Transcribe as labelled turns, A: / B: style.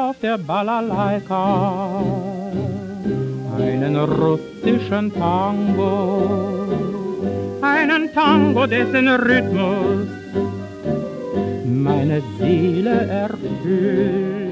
A: auf der Balalaika einen russischen Tango, dessen Rhythmus meine Seele erfüllt.